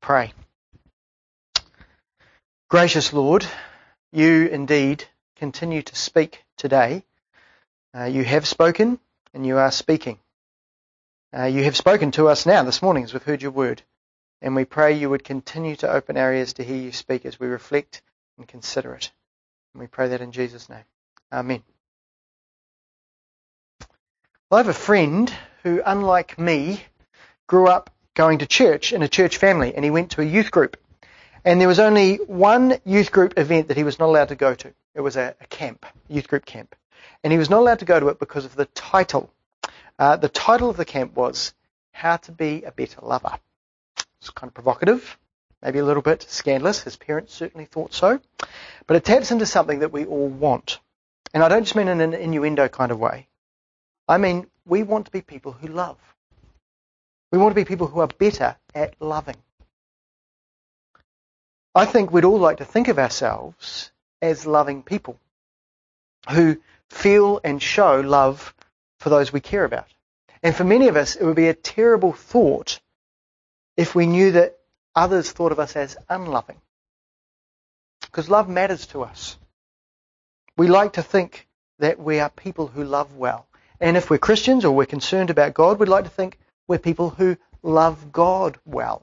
pray. Gracious Lord, you indeed continue to speak today. You have spoken and you are speaking. You have spoken to us now this morning as we've heard your word. And we pray you would continue to open our ears to hear you speak as we reflect and consider it. And we pray that in Jesus' name. Amen. I have a friend who, unlike me, grew up going to church in a church family, and he went to a youth group. And there was only one youth group event that he was not allowed to go to. It was a camp, youth group camp. And he was not allowed to go to it because of the title. The title of the camp was How to Be a Better Lover. It's kind of provocative, maybe a little bit scandalous. His parents certainly thought so. But it taps into something that we all want. And I don't just mean in an innuendo kind of way. I mean, we want to be people who love. We want to be people who are better at loving. I think we'd all like to think of ourselves as loving people who feel and show love for those we care about. And for many of us, it would be a terrible thought if we knew that others thought of us as unloving. Because love matters to us. We like to think that we are people who love well. And if we're Christians or we're concerned about God, we'd like to think we're people who love God well.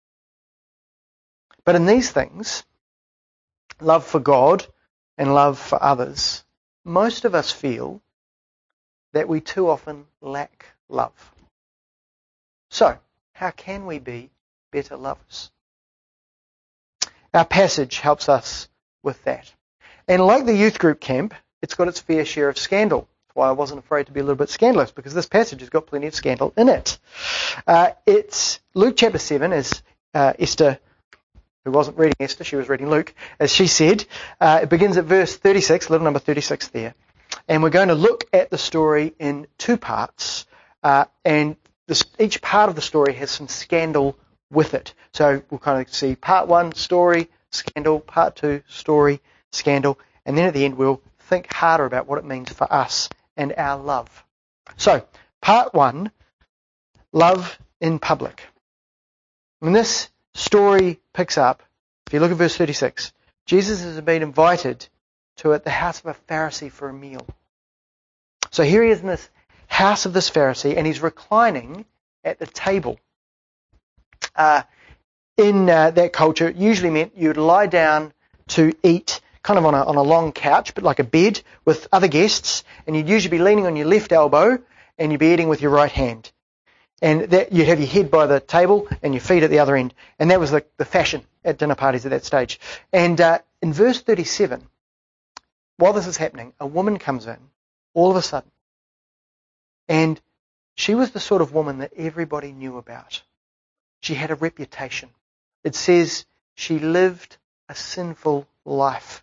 But in these things, love for God and love for others, most of us feel that we too often lack love. So, how can we be better lovers? Our passage helps us with that. And like the youth group camp, it's got its fair share of scandal. Why I wasn't afraid to be a little bit scandalous, because this passage has got plenty of scandal in it. It's Luke chapter 7, as Esther, who wasn't reading Esther, she was reading Luke, as she said. It begins at verse 36, little number 36 there. And we're going to look at the story in two parts, and each part of the story has some scandal with it. So we'll kind of see part 1, story, scandal, part 2, story, scandal, and then at the end we'll think harder about what it means for us and our love. So, part 1, love in public. When this story picks up, if you look at verse 36, Jesus has been invited to at the house of a Pharisee for a meal. So here he is in this house of this Pharisee, and he's reclining at the table. In that culture, it usually meant you'd lie down to eat kind of on a long couch, but like a bed with other guests, and you'd usually be leaning on your left elbow and you'd be eating with your right hand. And that you'd have your head by the table and your feet at the other end. And that was the fashion at dinner parties at that stage. And in verse 37, while this is happening, a woman comes in all of a sudden. And she was the sort of woman that everybody knew about. She had a reputation. It says she lived a sinful life.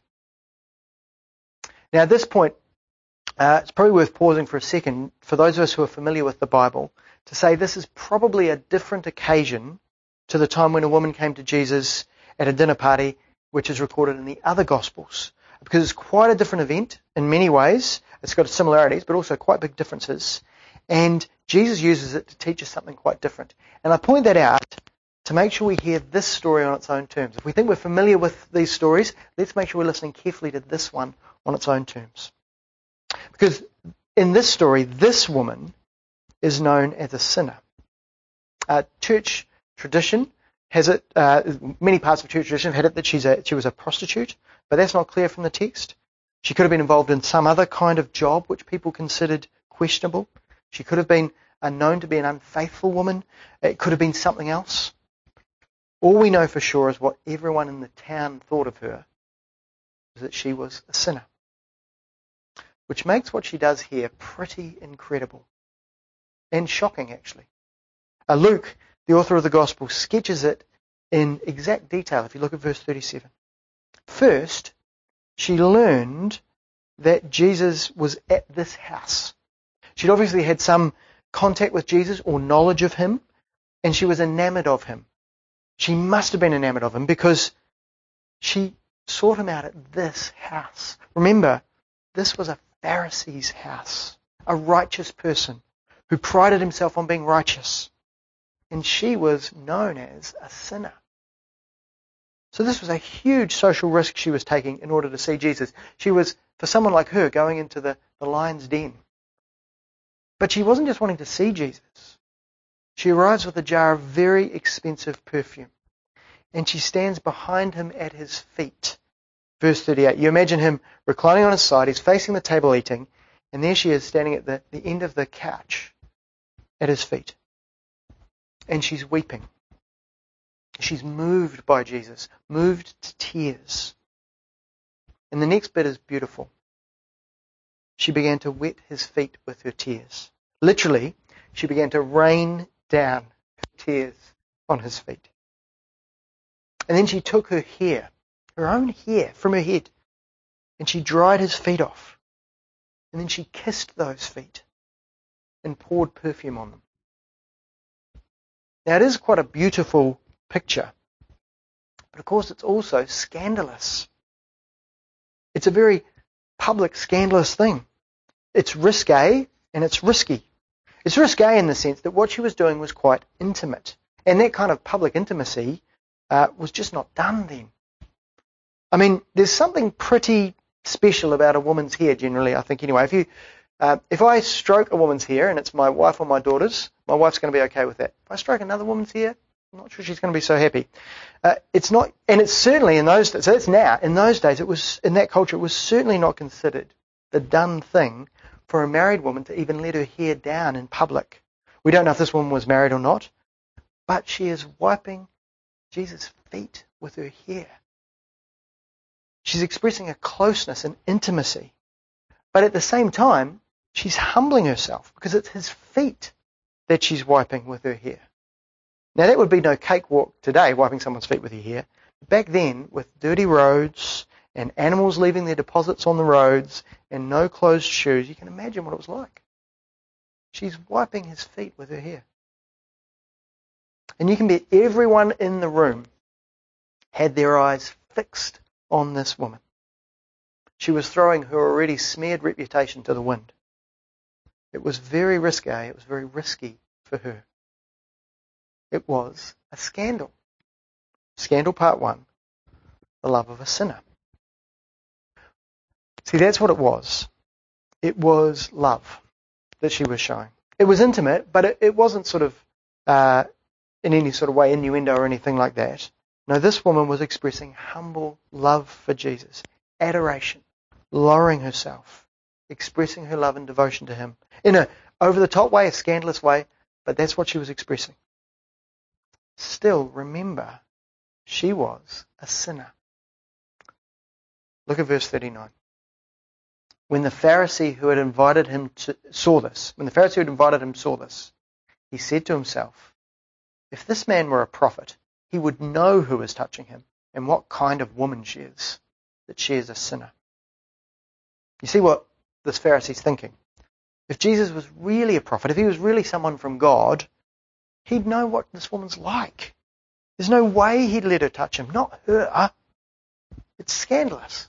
Now, at this point, it's probably worth pausing for a second for those of us who are familiar with the Bible to say this is probably a different occasion to the time when a woman came to Jesus at a dinner party, which is recorded in the other Gospels, because it's quite a different event in many ways. It's got similarities, but also quite big differences. And Jesus uses it to teach us something quite different. And I point that out to make sure we hear this story on its own terms. If we think we're familiar with these stories, let's make sure we're listening carefully to this one on its own terms. Because in this story, this woman is known as a sinner. Church tradition has it, many parts of church tradition have had it that she was a prostitute, but that's not clear from the text. She could have been involved in some other kind of job which people considered questionable. She could have been known to be an unfaithful woman. It could have been something else. All we know for sure is what everyone in the town thought of her, is that she was a sinner. Which makes what she does here pretty incredible. And shocking, actually. Luke, the author of the Gospel, sketches it in exact detail if you look at verse 37. First, she learned that Jesus was at this house. She'd obviously had some contact with Jesus or knowledge of him, and she was enamored of him. She must have been enamored of him because she sought him out at this house. Remember, this was a Pharisee's house, a righteous person who prided himself on being righteous. And she was known as a sinner. So this was a huge social risk she was taking in order to see Jesus. She was, for someone like her, going into the lion's den. But she wasn't just wanting to see Jesus. She arrives with a jar of very expensive perfume. And she stands behind him at his feet. Verse 38. You imagine him reclining on his side. He's facing the table eating. And there she is standing at the end of the couch at his feet. And she's weeping. She's moved by Jesus, moved to tears. And the next bit is beautiful. She began to wet his feet with her tears. Literally, she began to rain down her tears on his feet. And then she took her hair, her own hair from her head, and she dried his feet off. And then she kissed those feet and poured perfume on them. Now, it is quite a beautiful picture. But of course, it's also scandalous. It's a very public, scandalous thing. It's risque and it's risky. It's risque in the sense that what she was doing was quite intimate. And that kind of public intimacy was just not done then. I mean, there's something pretty special about a woman's hair generally, I think, anyway. If I stroke a woman's hair and it's my wife or my daughter's, my wife's going to be okay with that. If I stroke another woman's hair, I'm not sure she's going to be so happy. It's not, and it's certainly in those days, so it's now, in those days, it was, in that culture, it was certainly not considered the done thing for a married woman to even let her hair down in public. We don't know if this woman was married or not, but she is wiping Jesus' feet with her hair. She's expressing a closeness and intimacy. But at the same time, she's humbling herself because it's his feet that she's wiping with her hair. Now, that would be no cakewalk today, wiping someone's feet with your hair. Back then, with dirty roads and animals leaving their deposits on the roads and no closed shoes, you can imagine what it was like. She's wiping his feet with her hair. And you can bet everyone in the room had their eyes fixed on this woman. She was throwing her already smeared reputation to the wind. It was very risque. It was very risky for her. It was a scandal. Scandal part 1, the love of a sinner. See, that's what it was. It was love that she was showing. It was intimate, but it wasn't sort of in any sort of way innuendo or anything like that. No, this woman was expressing humble love for Jesus, adoration, lowering herself, expressing her love and devotion to him in a over-the-top way, a scandalous way, but that's what she was expressing. Still, remember, she was a sinner. Look at verse 39. When the Pharisee who had invited him saw this, he said to himself, if this man were a prophet, he would know who is touching him and what kind of woman she is, that she is a sinner. You see what this Pharisee's thinking? If Jesus was really a prophet, if he was really someone from God, he'd know what this woman's like. There's no way he'd let her touch him, not her. It's scandalous.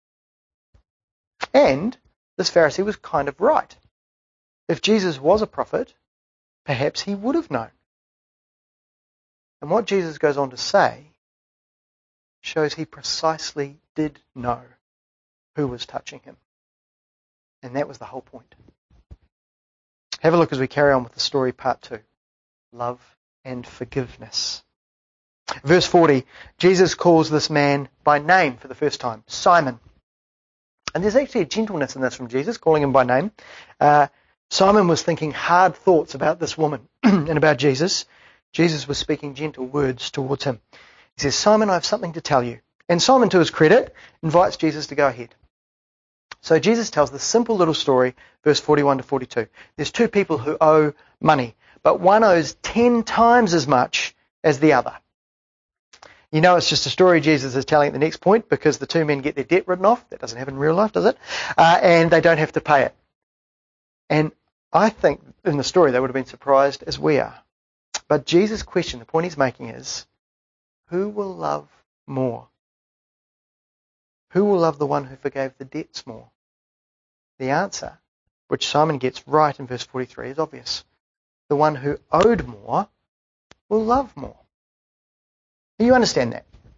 And this Pharisee was kind of right. If Jesus was a prophet, perhaps he would have known. And what Jesus goes on to say shows he precisely did know who was touching him. And that was the whole point. Have a look as we carry on with the story, part 2. Love and forgiveness. Verse 40, Jesus calls this man by name for the first time, Simon. And there's actually a gentleness in this from Jesus, calling him by name. Simon was thinking hard thoughts about this woman and about Jesus. Jesus was speaking gentle words towards him. He says, Simon, I have something to tell you. And Simon, to his credit, invites Jesus to go ahead. So Jesus tells this simple little story, verse 41 to 42. There's two people who owe money, but one owes 10 times as much as the other. You know it's just a story Jesus is telling at the next point because the two men get their debt written off. That doesn't happen in real life, does it? And they don't have to pay it. And I think in the story they would have been surprised as we are. But Jesus' question, the point he's making is, who will love more? Who will love the one who forgave the debts more? The answer, which Simon gets right in verse 43, is obvious. The one who owed more will love more. You understand that?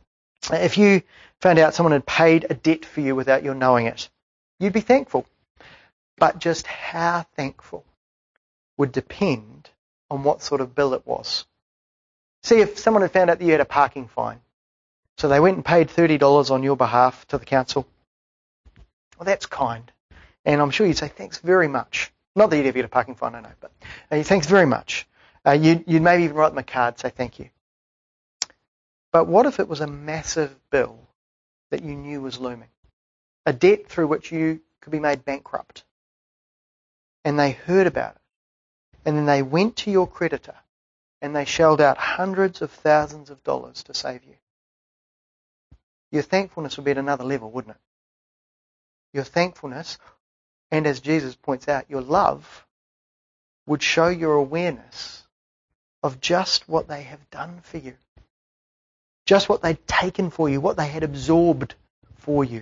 If you found out someone had paid a debt for you without your knowing it, you'd be thankful. But just how thankful would depend on what sort of bill it was. See, if someone had found out that you had a parking fine, so they went and paid $30 on your behalf to the council, well, that's kind. And I'm sure you'd say, thanks very much. Not that you'd ever get a parking fine, I know, but thanks very much. You'd maybe even write them a card, say thank you. But what if it was a massive bill that you knew was looming? A debt through which you could be made bankrupt. And they heard about it. And then they went to your creditor and they shelled out hundreds of thousands of dollars to save you. Your thankfulness would be at another level, wouldn't it? Your thankfulness, and as Jesus points out, your love would show your awareness of just what they have done for you. Just what they'd taken for you, what they had absorbed for you.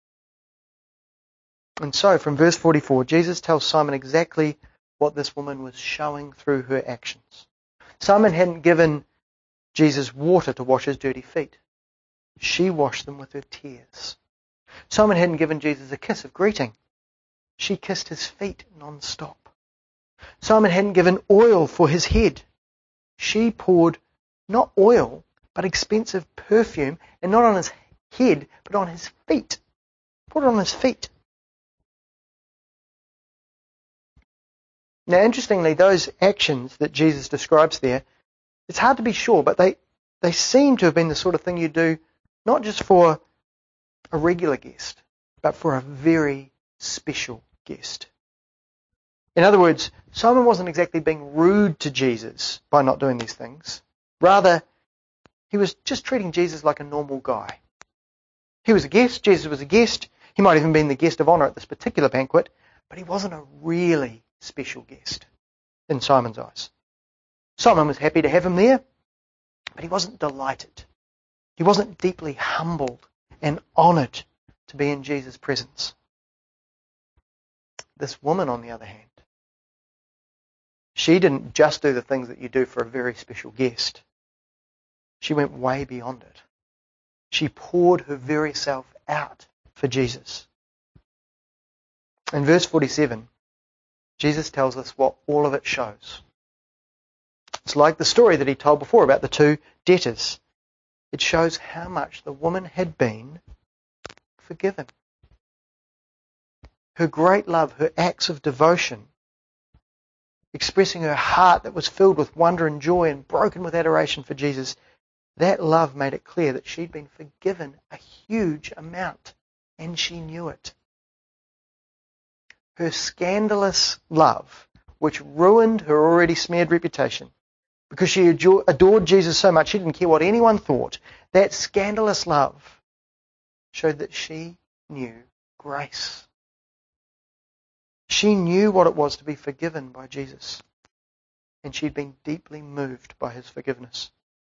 And so, from verse 44, Jesus tells Simon exactly what this woman was showing through her actions. Simon hadn't given Jesus water to wash his dirty feet. She washed them with her tears. Simon hadn't given Jesus a kiss of greeting. She kissed his feet non-stop. Simon hadn't given oil for his head. She poured not oil, but expensive perfume, and not on his head, but on his feet. Put it on his feet. Now, interestingly, those actions that Jesus describes there, it's hard to be sure, but they seem to have been the sort of thing you do not just for a regular guest, but for a very special guest. In other words, Simon wasn't exactly being rude to Jesus by not doing these things. Rather, he was just treating Jesus like a normal guy. He was a guest, Jesus was a guest. He might have even been the guest of honor at this particular banquet, but he wasn't a really special guest in Simon's eyes. Simon was happy to have him there, but he wasn't delighted. He wasn't deeply humbled and honored to be in Jesus' presence. This woman, on the other hand, she didn't just do the things that you do for a very special guest. She went way beyond it. She poured her very self out for Jesus. In verse 47, Jesus tells us what all of it shows. It's like the story that he told before about the two debtors. It shows how much the woman had been forgiven. Her great love, her acts of devotion, expressing her heart that was filled with wonder and joy and broken with adoration for Jesus, that love made it clear that she'd been forgiven a huge amount, and she knew it. Her scandalous love, which ruined her already smeared reputation, because she adored Jesus so much she didn't care what anyone thought, that scandalous love showed that she knew grace. She knew what it was to be forgiven by Jesus, and she'd been deeply moved by his forgiveness.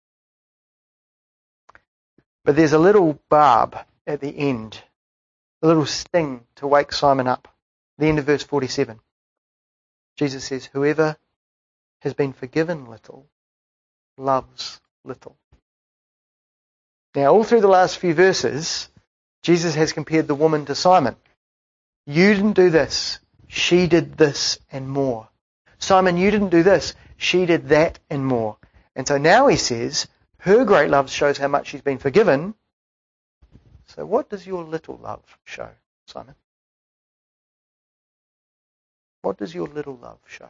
But there's a little barb at the end, a little sting to wake Simon up. The end of verse 47. Jesus says, whoever has been forgiven little loves little. Now, all through the last few verses, Jesus has compared the woman to Simon. You didn't do this. She did this and more. Simon, you didn't do this. She did that and more. And so now he says, her great love shows how much she's been forgiven. So what does your little love show, Simon? What does your little love show?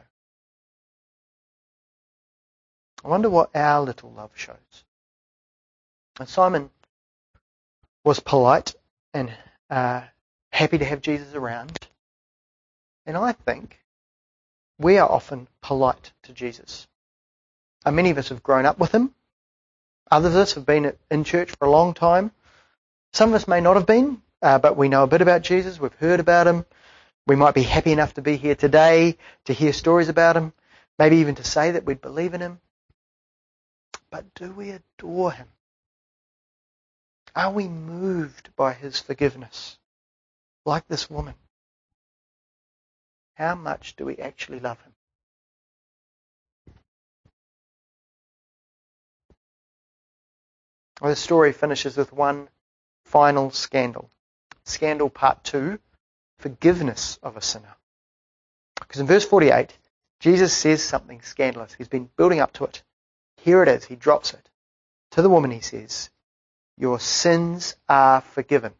I wonder what our little love shows. And Simon was polite and happy to have Jesus around. And I think we are often polite to Jesus. Many of us have grown up with him. Others of us have been in church for a long time. Some of us may not have been, but we know a bit about Jesus. We've heard about him. We might be happy enough to be here today to hear stories about him, maybe even to say that we believe in him. But do we adore him? Are we moved by his forgiveness? Like this woman. How much do we actually love him? The story finishes with one final scandal. Scandal part 2, forgiveness of a sinner. Because in verse 48, Jesus says something scandalous. He's been building up to it. Here it is. He drops it. To the woman he says, "Your sins are forgiven."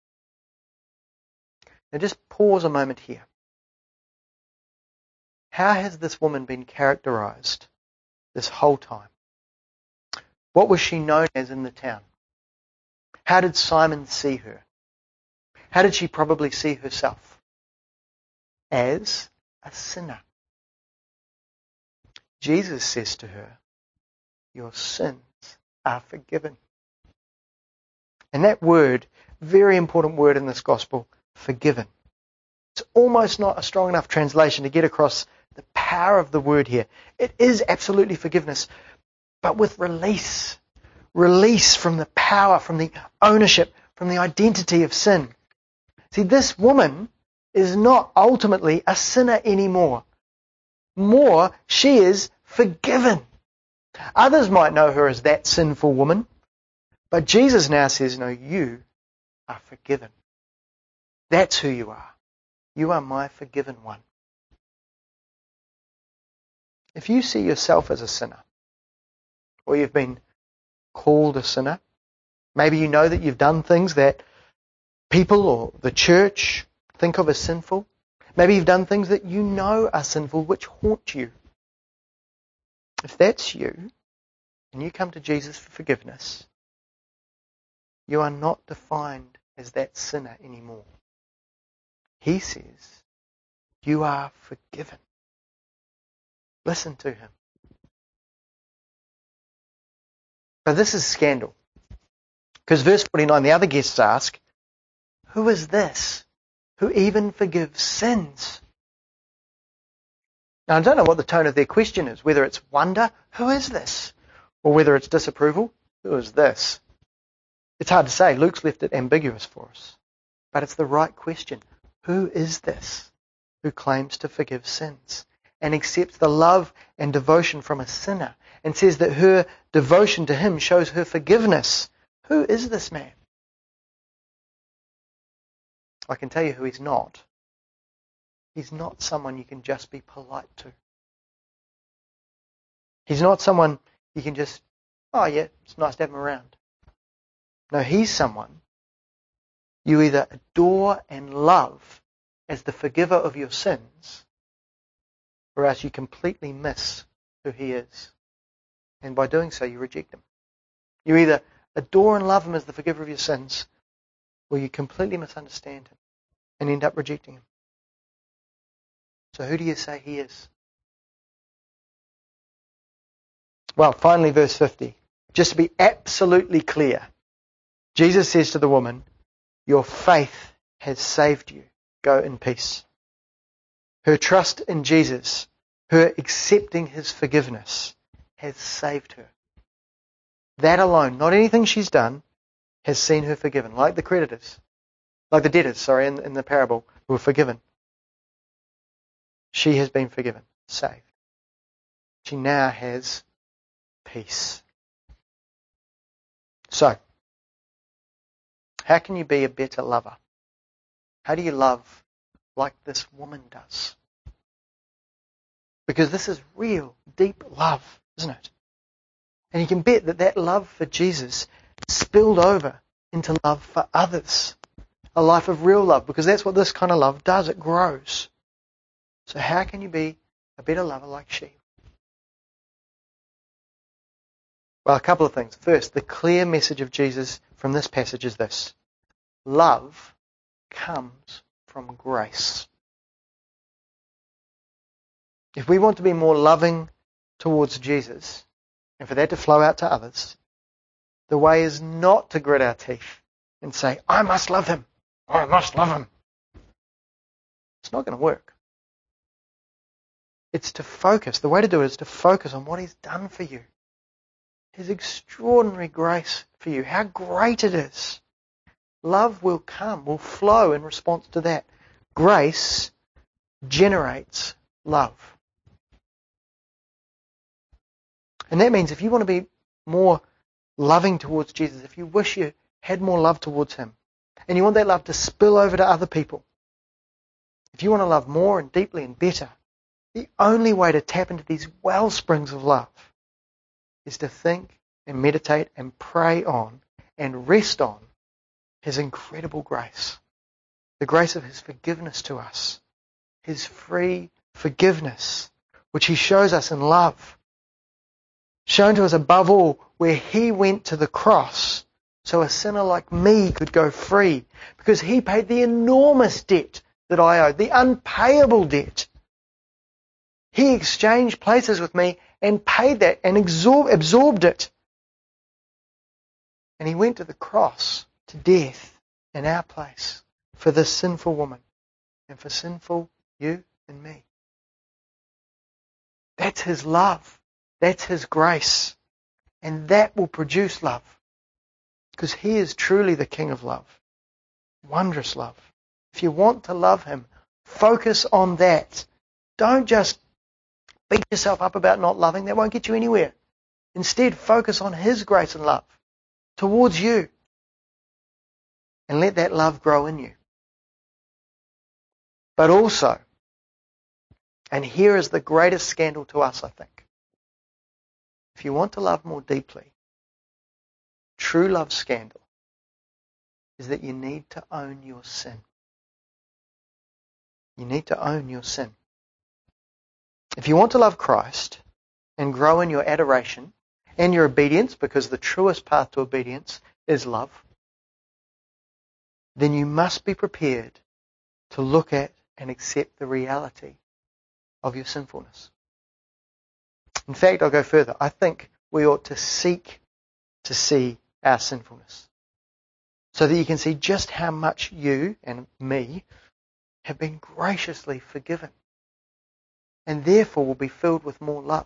Now just pause a moment here. How has this woman been characterized this whole time? What was she known as in the town? How did Simon see her? How did she probably see herself? As a sinner. Jesus says to her, "Your sins are forgiven." And that word, very important word in this gospel, forgiven. It's almost not a strong enough translation to get across the power of the word here. It is absolutely forgiveness, but with release. Release from the power, from the ownership, from the identity of sin. See, this woman is not ultimately a sinner anymore. More, she is forgiven. Others might know her as that sinful woman, but Jesus now says, no, you are forgiven. That's who you are. You are my forgiven one. If you see yourself as a sinner, or you've been called a sinner, maybe you know that you've done things that people or the church think of as sinful. Maybe you've done things that you know are sinful, which haunt you. If that's you, and you come to Jesus for forgiveness, you are not defined as that sinner anymore. He says, you are forgiven. Listen to him. But this is scandal. Because verse 49, the other guests ask, who is this who even forgives sins? Now, I don't know what the tone of their question is, whether it's wonder, who is this? Or whether it's disapproval, who is this? It's hard to say. Luke's left it ambiguous for us. But it's the right question. Who is this who claims to forgive sins and accepts the love and devotion from a sinner and says that her devotion to him shows her forgiveness? Who is this man? I can tell you who he's not. He's not someone you can just be polite to. He's not someone you can just, oh yeah, it's nice to have him around. No, he's someone you either adore and love as the forgiver of your sins, or else you completely miss who he is. And by doing so, you reject him. You either adore and love him as the forgiver of your sins, or you completely misunderstand him and end up rejecting him. So who do you say he is? Well, finally, verse 50. Just to be absolutely clear, Jesus says to the woman, your faith has saved you. Go in peace. Her trust in Jesus, her accepting his forgiveness, has saved her. That alone, not anything she's done, has seen her forgiven. Like the creditors, like the debtors, in the parable, who were forgiven. She has been forgiven, saved. She now has peace. So, how can you be a better lover? How do you love like this woman does? Because this is real, deep love, isn't it? And you can bet that that love for Jesus spilled over into love for others. A life of real love, because that's what this kind of love does. It grows. So how can you be a better lover like she? Well, a couple of things. First, the clear message of Jesus from this passage is this. Love comes from grace. If we want to be more loving towards Jesus, and for that to flow out to others, the way is not to grit our teeth and say, I must love him. I must love him. It's not going to work. It's to focus. The way to do it is to focus on what he's done for you. His extraordinary grace for you. How great it is. Love will come, will flow in response to that. Grace generates love. And that means if you want to be more loving towards Jesus, if you wish you had more love towards him, and you want that love to spill over to other people, if you want to love more and deeply and better, the only way to tap into these well springs of love is to think and meditate and pray on and rest on his incredible grace. The grace of his forgiveness to us. His free forgiveness, which he shows us in love. Shown to us above all, where he went to the cross so a sinner like me could go free, because he paid the enormous debt that I owed, the unpayable debt. He exchanged places with me and paid that and absorbed it. And he went to the cross, to death, in our place, for this sinful woman and for sinful you and me. That's his love. That's his grace. And that will produce love. Because he is truly the King of love. Wondrous love. If you want to love him, focus on that. Don't just beat yourself up about not loving. That won't get you anywhere. Instead, focus on his grace and love towards you. And let that love grow in you. But also, and here is the greatest scandal to us, I think. If you want to love more deeply, true love scandal is that you need to own your sin. You need to own your sin. If you want to love Christ and grow in your adoration and your obedience, because the truest path to obedience is love, then you must be prepared to look at and accept the reality of your sinfulness. In fact, I'll go further. I think we ought to seek to see our sinfulness so that you can see just how much you and me have been graciously forgiven and therefore will be filled with more love.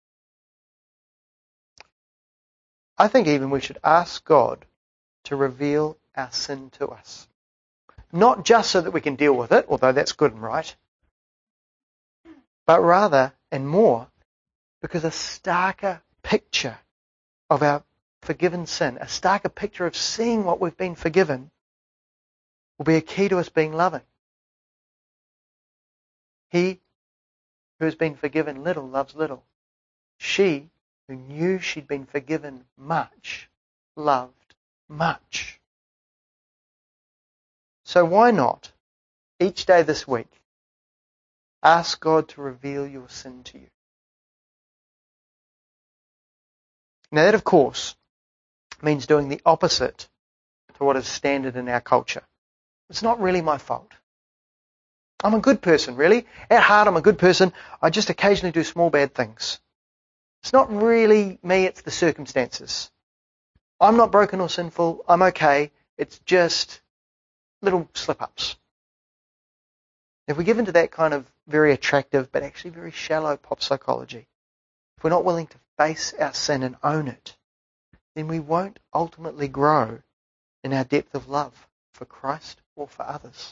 I think even we should ask God to reveal our sin to us. Not just so that we can deal with it, although that's good and right, but rather and more because a starker picture of our forgiven sin, a starker picture of seeing what we've been forgiven, will be a key to us being loving. He who has been forgiven little loves little. She who knew she'd been forgiven much loved much. So why not, each day this week, ask God to reveal your sin to you? Now that, of course, means doing the opposite to what is standard in our culture. It's not really my fault. I'm a good person, really. At heart, I'm a good person. I just occasionally do small bad things. It's not really me, it's the circumstances. I'm not broken or sinful. I'm okay. It's just little slip-ups. If we give into that kind of very attractive but actually very shallow pop psychology, if we're not willing to face our sin and own it, then we won't ultimately grow in our depth of love for Christ or for others.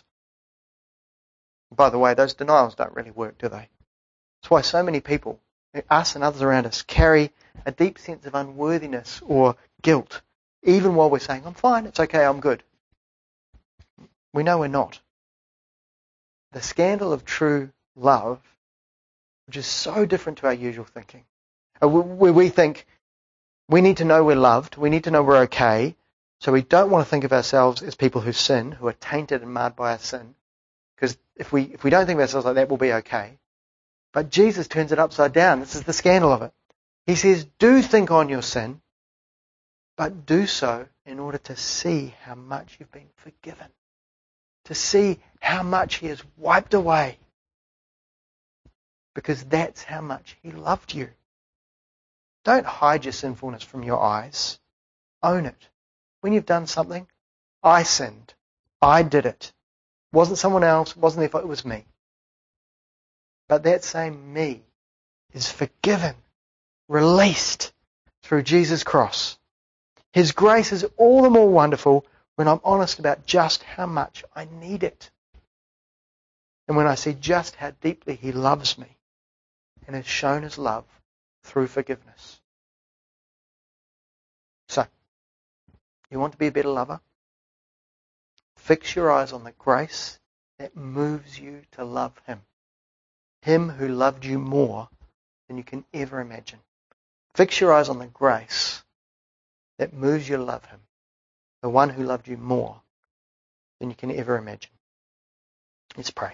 By the way, those denials don't really work, do they? That's why so many people, us and others around us, carry a deep sense of unworthiness or guilt, even while we're saying, I'm fine, it's okay, I'm good. We know we're not. The scandal of true love, which is so different to our usual thinking, where we think we need to know we're loved, we need to know we're okay, so we don't want to think of ourselves as people who sin, who are tainted and marred by our sin, because if we don't think of ourselves like that, we'll be okay. But Jesus turns it upside down. This is the scandal of it. He says, do think on your sin, but do so in order to see how much you've been forgiven, to see how much he has wiped away, because that's how much he loved you. Don't hide your sinfulness from your eyes. Own it. When you've done something, I sinned. I did it. It wasn't someone else. It wasn't their fault. It was me. But that same me is forgiven, released through Jesus' cross. His grace is all the more wonderful when I'm honest about just how much I need it. And when I see just how deeply he loves me and has shown his love through forgiveness. So, You want to be a better lover? Fix your eyes on the grace that moves you to love Him. Him who loved you more than you can ever imagine. Fix your eyes on the grace that moves you to love Him. The one who loved you more than you can ever imagine. Let's pray.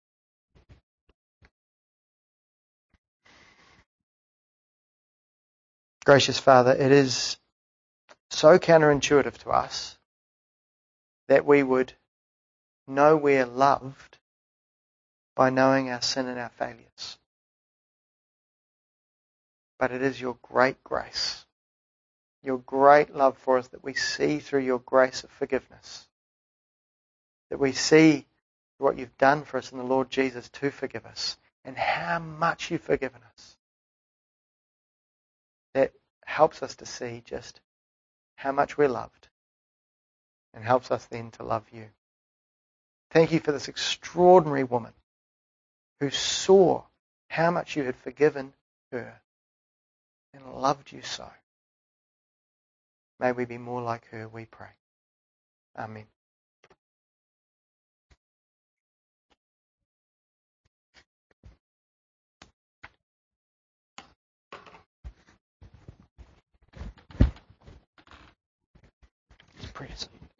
Gracious Father, it is so counterintuitive to us that we would know we're loved by knowing our sin and our failures. But it is your great grace, your great love for us that we see through your grace of forgiveness. That we see what you've done for us in the Lord Jesus to forgive us and how much you've forgiven us. That helps us to see just how much we're loved and helps us then to love you. Thank you for this extraordinary woman who saw how much you had forgiven her and loved you so. May we be more like her, we pray. Amen. Praise.